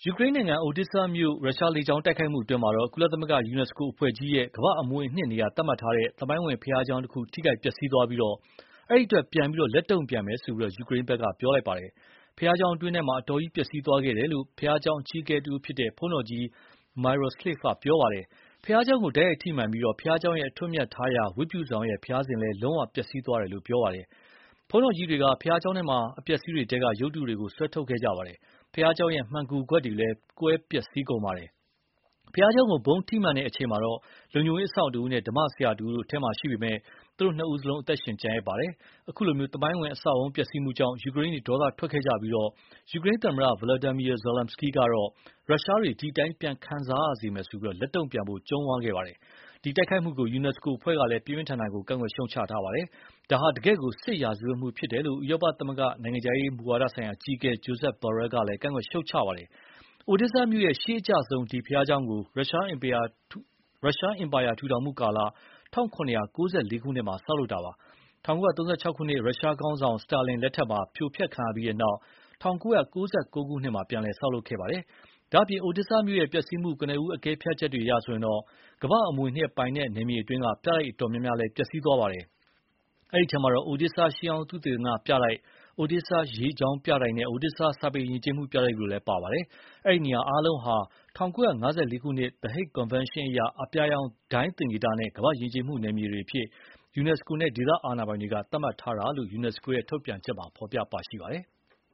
ယူကရိန်းနိုင်ငံ Odesa မြို့ ရုရှားလေကြောင်းတိုက်ခိုက်မှုအတွင်း ကုလသမဂ္ဂ ယူနက်စကိုအဖွဲ့ကြီးရဲ့ ကမ္ဘာ့အမွေအနှစ်နေရာသတ်မှတ်ထားတဲ့ သမိုင်းဝင်ဘုရားကျောင်းတခု ထိခိုက်ပျက်စီးသွားပြီး အဲဒီအတွက် ပြန်ပြီးလက်တုံ့ပြန်မယ်လို့ ယူကရိန်းဘက်က ပြောလိုက်ပါတယ်။ ဘုရားကျောင်းအတွင်း အတော်ကြီးပျက်စီးသွားခဲ့တယ်လို့ ဘုရားကျောင်းအကြီးအကဲတဦးဖြစ်တဲ့ ဘုန်းတော်ကြီး Myroslav က ပြောပါတယ်။ ဘုရားကျောင်းကို တိုက်ရိုက်ထိမှန်ပြီး ဘုရားကျောင်းရဲ့ အထွတ်အမြတ်ထားရာ ဝတ်ပြုဆောင်ရဲ့ ဘုရားစဉ်လည်း လုံးဝပျက်စီးသွားတယ်လို့ ပြောပါတယ်။ ဘုန်းတော်ကြီးတွေက ဘုရားကျောင်းထဲ အပျက်အစီးတွေထဲက ရုပ်တုတွေကို ဆွဲထုတ်ခဲ့ကြပါတယ်။ ဘုရားကျောင်းရဲ့ မှန်ကူကွက်တွေလည်း ကွဲပျက်စီးကုန်ပါတယ်။ ဘုရားကျောင်းကို ဗုံးထိမှန်ချိန်မှာ လုံခြုံရေးအစောင့်တဦးနဲ့ ဓမ္မဆရာတဦးတို့ အထဲမှာရှိပေမယ့် သူတို့ နှစ်ဦးစလုံး အသက်ရှင်ကျန်ရစ်ပါတယ်။ အခုလို သမိုင်းဝင်အဆောက်အအုံပျက်စီးမှုကြောင့် ယူကရိန်းတွေ ဒေါသထွက်ခဲ့ကြပြီး ယူကရိန်းသမ္မတ Volodymyr Zelenskyy ကတော့ ရုရှားတွေ ဒီအတိုင်းပြန်ခံစားရစေမယ်ဆိုပြီး လက်တုံ့ပြန်ဖို့ ကြုံးဝါးခဲ့ပါတယ်။ ဒီတိုက်ခိုက်မှုကို ယူနက်စကိုအဖွဲ့ကလည်း ပြင်းပြင်းထန်ထန် ကန့်ကွက်ရှုတ်ချထားပါတယ်။ ဒါဟာ တကယ့်ကို စစ်ရာဇဝတ်မှုဖြစ်တယ်လို့ ဥရောပသမဂ္ဂ နိုင်ငံခြားရေးမူဝါဒဆိုင်ရာအကြီးအကဲ Josep Borrell ကလည်း ကန့်ကွက်ရှုတ်ချပါတယ်။ Odesa မြို့ရဲ့ ရှေးအကျဆုံး ဒီဘုရားကျောင်းကို ရုရှားအင်ပါယာထူထောင်မှုကာလ ၁၇၉၄ ခုနှစ်မှာ ဆောက်လုပ်တာပါ။ ၁၉၃၆ ခုနှစ် ရုရှားခေါင်းဆောင် စတာလင်လက်ထက်မှာ ဖြိုဖျက်ခံရပြီးနောက် ၁၉၉၉ ခုနှစ်မှာ ပြန်လည်ဆောက်လုပ်ခဲ့ပါတယ်။ ဒါ့အပြင် Odesa မြို့ရဲ့ ပျက်စီးမှု ကနဦးအကဲဖြတ်ချက်တွေအရဆိုရင် ကမ္ဘာ့အမွေအနှစ်ပိုင်နက်နယ်မြေအတွင်းက ပြတိုက်အတော်များများလည်း ပျက်စီးသွားပါတယ်။ အဲဒီအထဲမှာ Odesa ရှေးဟောင်းသုတေသနပြတိုက်၊ Odesa ရေကြောင်းပြတိုက်နဲ့ Odesa စာပေယဉ်ကျေးမှုပြတိုက်တို့လည်း ပါဝင်ပါတယ်။ အဲဒီနေရာအားလုံးဟာ ၁၉၅၄ ခုနှစ် The Hague Convention အရ အပြာရောင်ဒိုင်းသင်္ကေတနဲ့ ကမ္ဘာ့ယဉ်ကျေးမှုနယ်မြေတွေအဖြစ် ယူနက်စကိုနဲ့ ဒေသအာဏာပိုင်တွေက သတ်မှတ်ထားတာလို့ ယူနက်စကိုရဲ့ ထုတ်ပြန်ချက်မှာ ဖော်ပြပါရှိပါတယ်